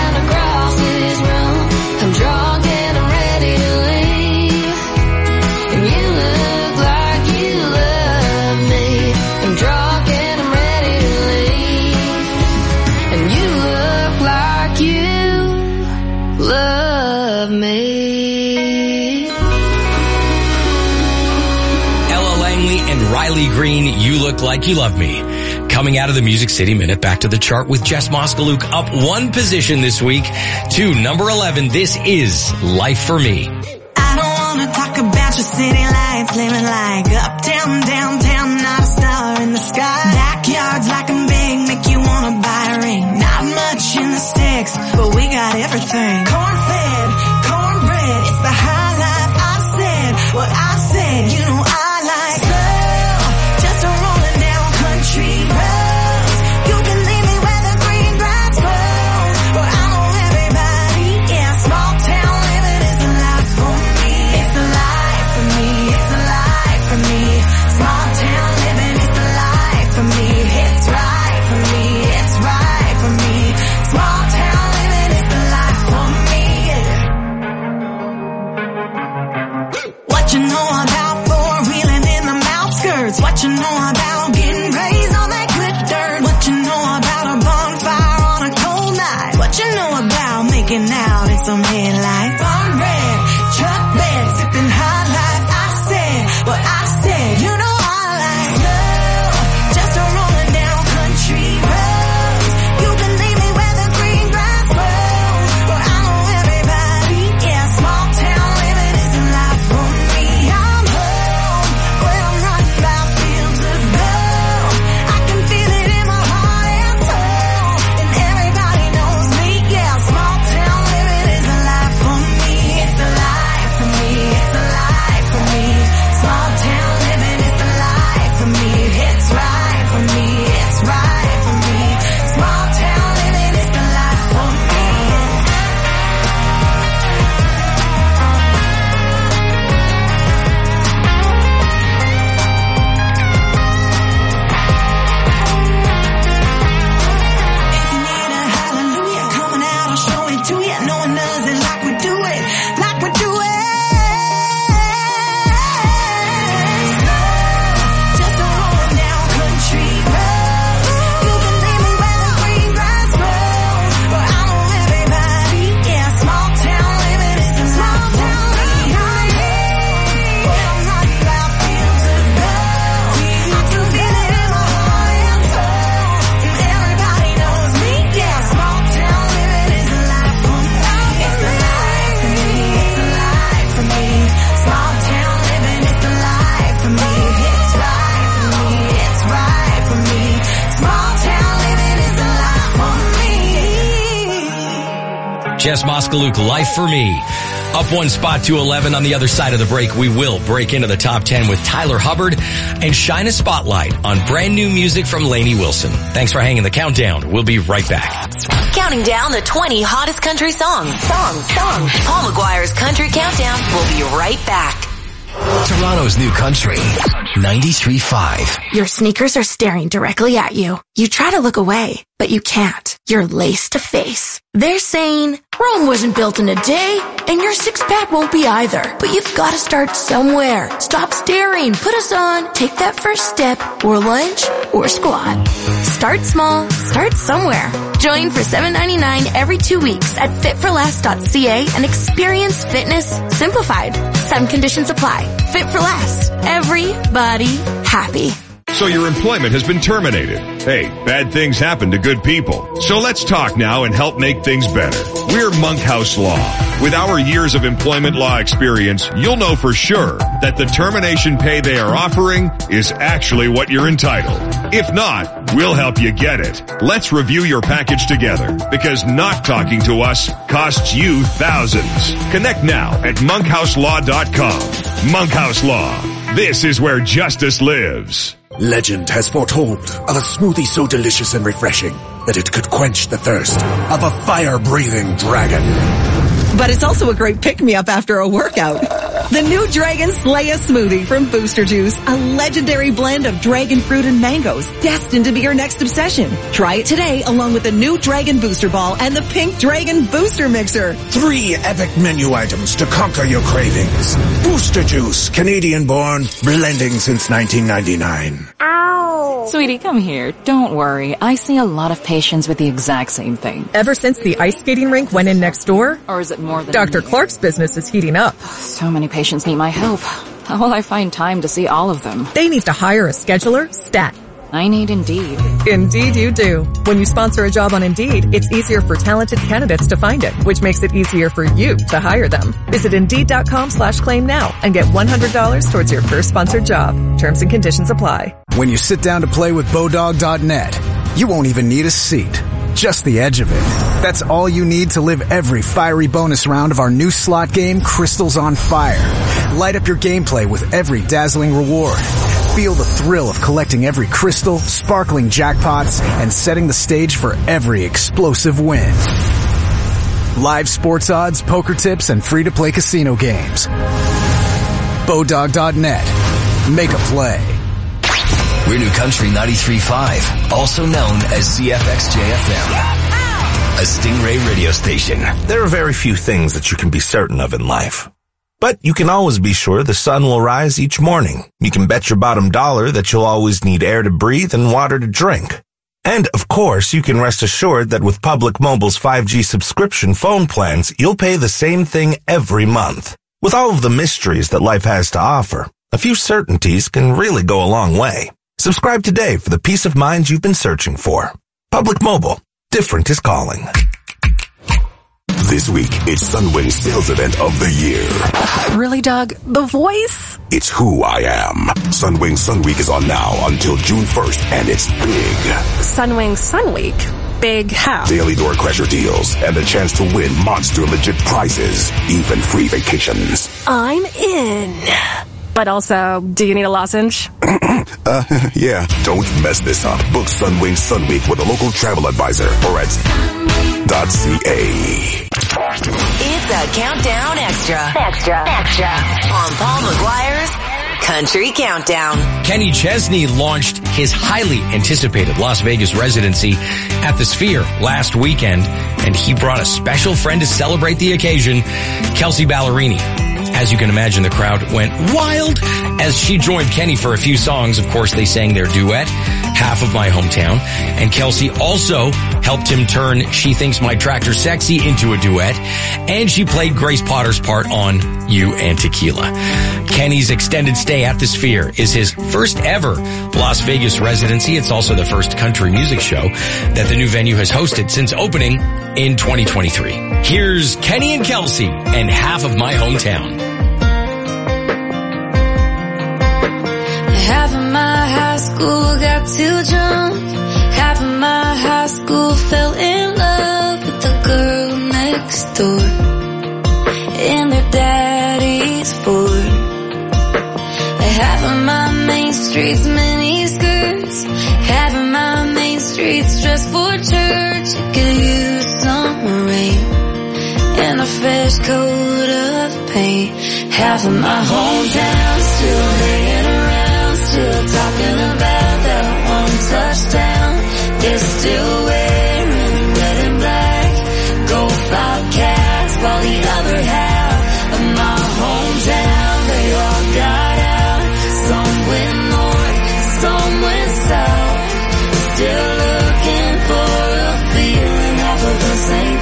and Riley Green, You Look Like You Love Me. Coming out of the Music City Minute, back to the chart with Jess Moskaluk up one position this week to number eleven. This is Life for Me. I don't wanna talk about your city lights, living like uptown, downtown, not a star in the sky. Backyards like I'm big, make you wanna buy a ring. Not much in the sticks, but we got everything. Corn-fed, cornbread, it's the high life. I said what I said, you know I like slow, just a rolling down country roads. You can leave me where the green grass grows, where I know everybody. Yeah, small town living is the life for me. It's the life for me. It's the life for me. Small town living is the life for me. It's right for me. It's right for me. Small town living is the life for me. Yeah. What you know about four-wheeling in the outskirts? What you know about getting raised on that good dirt? What you know about a bonfire on a cold night? What you know about making out in some headlights? Farm bread, truck bed, sipping high life. I said what I said, you know I like slow, just a rolling down country roads. You can leave me where the green grass grows, where I know everybody. Yeah, small town living is the life for me. I'm home, where I'm running by fields of gold. I can feel it in my heart and soul, and everybody knows me. Yeah, small town living is the life for me. It's the life for me. It's the life for me. Small town living is the life for me. It's right for me. It's right for me. Small town living is the life for me. If you need a hallelujah coming out, I'll show it to you. No one does it like we do it, like we do it. Slow, just a rolling down country roads. You can leave me where the green grass grows, where I know everybody. Yeah, small town living is a small town living. I'm home, where I'm running by fields of gold. I can feel it in my heart and soul, and everybody knows me. Yeah, small town living is a life for me. It's the life for me. It's the life for me. Small town living is the life for me. It's right for me. It's right for me. Small town living is the life for me. Jess Moskaluk, Life for Me. Up one spot to eleven. On the other side of the break, we will break into the top ten with Tyler Hubbard and shine a spotlight on brand new music from Lainey Wilson. Thanks for hanging the countdown. We'll be right back. Counting down the twenty hottest country songs. Song, song. Paul McGuire's Country Countdown. We'll be right back. Toronto's new country, ninety-three point five. Your sneakers are staring directly at you. You try to look away, but you can't. You're laced to face. They're saying, Rome wasn't built in a day, and your six-pack won't be either. But you've got to start somewhere. Stop staring. Put us on. Take that first step, or lunge, or squat. Start small. Start somewhere. Join for seven ninety-nine every two weeks at fit for less dot c a and experience fitness simplified. Some conditions apply. Fit for Less. Everybody happy. So your employment has been terminated. Hey, bad things happen to good people. So let's talk now and help make things better. We're Monkhouse Law. With our years of employment law experience, you'll know for sure that the termination pay they are offering is actually what you're entitled. If not, we'll help you get it. Let's review your package together, because not talking to us costs you thousands. Connect now at monkhouse law dot com. Monkhouse Law. This is where justice lives. Legend has foretold of a smoothie so delicious and refreshing that it could quench the thirst of a fire-breathing dragon. But it's also a great pick-me-up after a workout. The new Dragon Slayer smoothie from Booster Juice, a legendary blend of dragon fruit and mangoes, destined to be your next obsession. Try it today along with the new Dragon Booster Ball and the Pink Dragon Booster Mixer. Three epic menu items to conquer your cravings. Booster Juice, Canadian-born, blending since nineteen ninety-nine. Ow! Sweetie, come here. Don't worry. I see a lot of patients with the exact same thing. Ever since the ice skating rink went in next door? Or is it more than... Doctor Clark's business is heating up. So many patients need my help. How will I find time to see all of them? They need to hire a scheduler, stat. I need Indeed. Indeed you do. When you sponsor a job on Indeed, it's easier for talented candidates to find it, which makes it easier for you to hire them. Visit Indeed.com slash claim now and get one hundred dollars towards your first sponsored job. Terms and conditions apply. When you sit down to play with Bodog dot net, you won't even need a seat. Just the edge of it. That's all you need to live every fiery bonus round of our new slot game, Crystals on Fire. Light up your gameplay with every dazzling reward. Feel the thrill of collecting every crystal, sparkling jackpots, and setting the stage for every explosive win. Live sports odds, poker tips, and free-to-play casino games. Bodog dot net. Make a play. We're New Country ninety-three point five, also known as C F X J F M, a Stingray radio station. There are very few things that you can be certain of in life. But you can always be sure the sun will rise each morning. You can bet your bottom dollar that you'll always need air to breathe and water to drink. And, of course, you can rest assured that with Public Mobile's five G subscription phone plans, you'll pay the same thing every month. With all of the mysteries that life has to offer, a few certainties can really go a long way. Subscribe today for the peace of mind you've been searching for. Public Mobile. Different is calling. This week, it's Sunwing's sales event of the year. Really, Doug? The voice? It's who I am. Sunwing Sun Week is on now until June first, and it's big. Sunwing Sun Week? Big how? Daily door crasher deals and the chance to win monster legit prizes, even free vacations. I'm in. But also, do you need a lozenge? uh, yeah. Don't mess this up. Book Sunwing Sun Week with a local travel advisor or at .ca. It's a Countdown Extra. Extra. Extra. On Paul McGuire's Country Countdown. Kenny Chesney launched his highly anticipated Las Vegas residency at the Sphere last weekend, and he brought a special friend to celebrate the occasion, Kelsey Ballerini. As you can imagine, the crowd went wild as she joined Kenny for a few songs. Of course, they sang their duet, Half of My Hometown. And Kelsey also helped him turn She Thinks My Tractor's Sexy into a duet. And she played Grace Potter's part on You and Tequila. Kenny's extended stay at the Sphere is his first ever Las Vegas residency. It's also the first country music show that the new venue has hosted since opening in twenty twenty-three. Here's Kenny and Kelsey and Half of My Hometown. Half of my high school got too drunk. Half of my high school fell in love with the girl next door in their daddy's Ford. Half of my main street's mini skirts. Half of my main street's dressed for church. It could use some rain and a fresh coat of paint. Half of my hometown still hanging around, still talking about that one touchdown. They're still wearing red and black. Go Bobcats, while the other half of my hometown, they all got out. Some went north, some went south. Still looking for a feeling, half of the same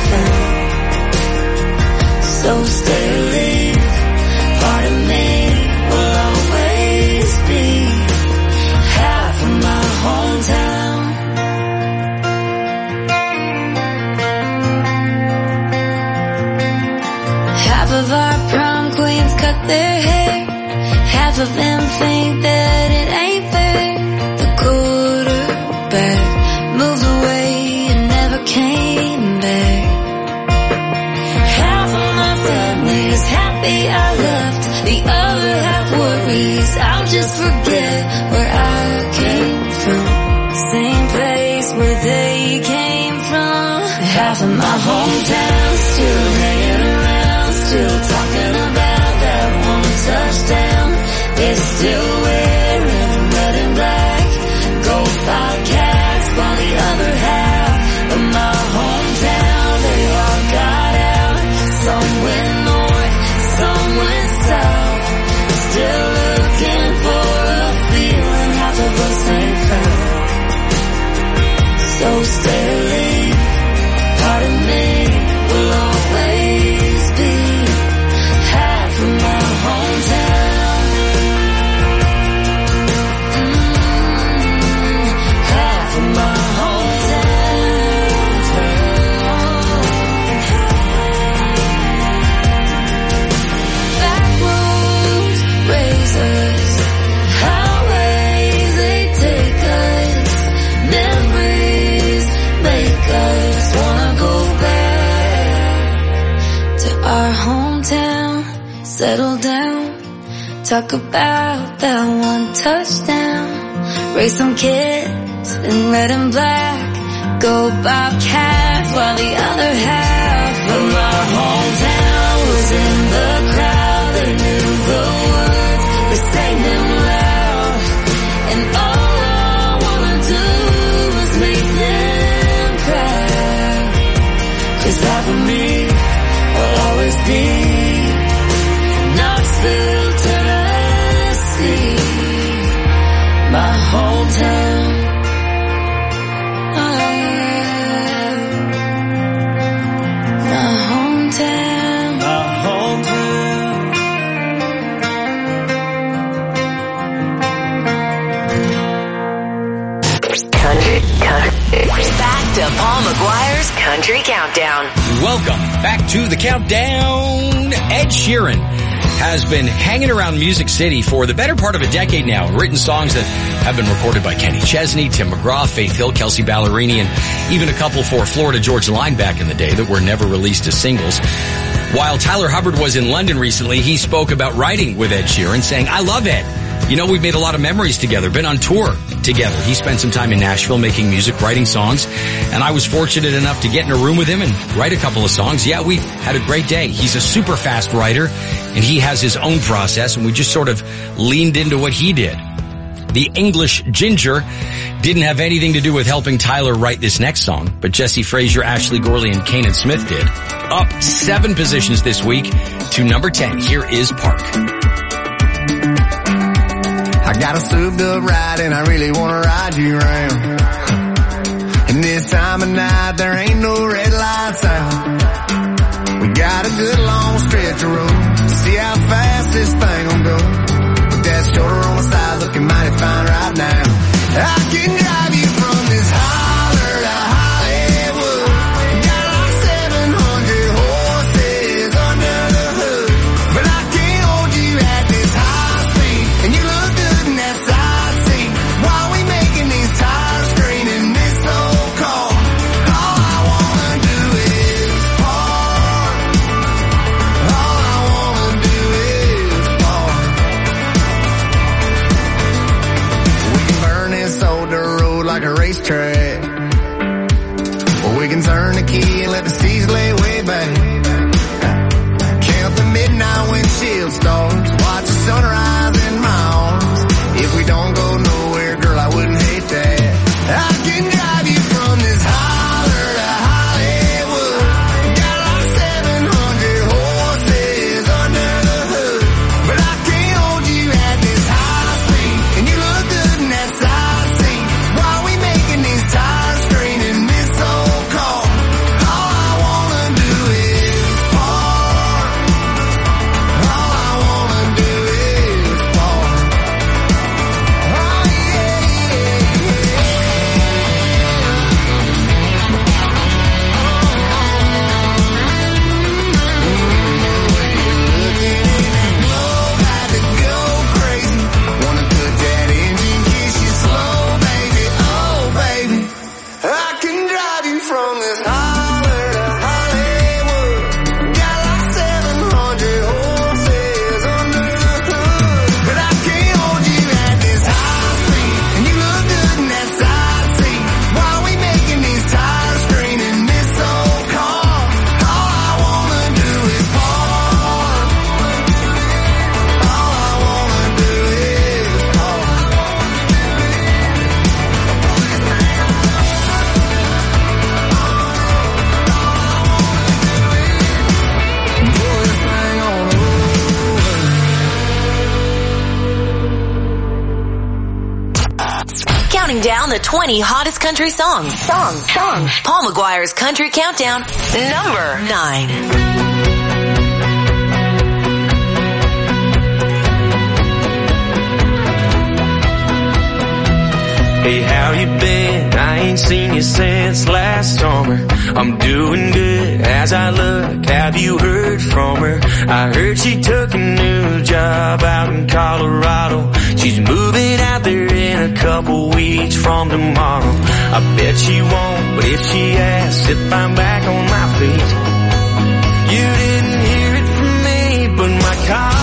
thing. So stay or leave, part of me will always be half of my hometown. Half of our prom queens cut their hair. Half of them think that it ain't fair. The quarterback moved away and never came back. Half of my family is happy I left. The other half worries I'll just forget where I came from. Same place where they came from. Half of my hometown still hanging around, still talking about that one touchdown. It's still where settle down. Talk about that one touchdown. Raise some kids in red and black. Go Bobcats while the other half of my hometown was in the crowd. They knew the words, they sang them loud. And all I wanna do is make them cry. 'Cause half of me will always be Knoxville, Tennessee, my hometown. Oh, my hometown, my hometown. Country, country. Back to Paul McGuire's Country Countdown. Welcome back to the Countdown. Ed Sheeran has been hanging around Music City for the better part of a decade now, written songs that have been recorded by Kenny Chesney, Tim McGraw, Faith Hill, Kelsey Ballerini, and even a couple for Florida Georgia Line back in the day that were never released as singles. While Tyler Hubbard was in London recently, he spoke about writing with Ed Sheeran, saying, I love Ed. You know, we've made a lot of memories together, been on tour together. He spent some time in Nashville making music, writing songs, and I was fortunate enough to get in a room with him and write a couple of songs. Yeah, we had a great day. He's a super fast writer, and he has his own process, and we just sort of leaned into what he did. The English Ginger didn't have anything to do with helping Tyler write this next song, but Jesse Frazier, Ashley Gorley, and Kanan Smith did. Up seven positions this week to number ten. Here is Park. I got a souped up ride and I really wanna ride you around. And this time of night there ain't no red lights out. We got a good long stretch of road to see how fast this thing will go. With that shoulder on the side looking mighty fine right now. I can drive you from this holler to Hollywood. Got like seven hundred horses under the hood. But I can't hold you at this high speed. And you look good in that side seat. While we making these tires screen in this old car. All I wanna do is park. All I wanna do is park. We can burn this old dirt road like a racetrack. Or we can turn the key and let the seas lay way back. Count the midnight windshield stars. Watch the sunrise in my arms. If we don't go nowhere, girl, I wouldn't hate that. I can drive you from this holler to Hollywood. Got like seven hundred horses under the hood. But I can't hold you at this high speed. And you look good in that side seat. While we making these tires screen in this old car. All I wanna do is park. All I wanna do is park. Oh yeah, yeah, had to go crazy. Wanna put that engine, kiss you slow, baby. Oh, baby. I can drive you from this holler to Hollywood. Got like seven hundred horses under the hood. But I can't hold you at this high speed. And you look good in that side seat. While we making these tires screen in this old car. All I wanna do is park. All I wanna do is park. Pull this thing on Counting down the twenty hottest country songs. Songs, songs. Paul McGuire's Country Countdown, number nine. Hey, how you been? I ain't seen you since last summer. I'm doing good as I look. Have you heard from her? I heard she took a new job out in Colorado. She's moving out there in a couple weeks from tomorrow. I bet she won't, but if she asks if I'm back on my feet, you didn't hear it from me, but my car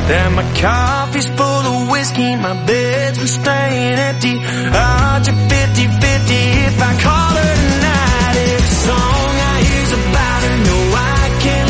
that my coffee's full of whiskey, my bed's been staying empty. Odds are fifty fifty if I call her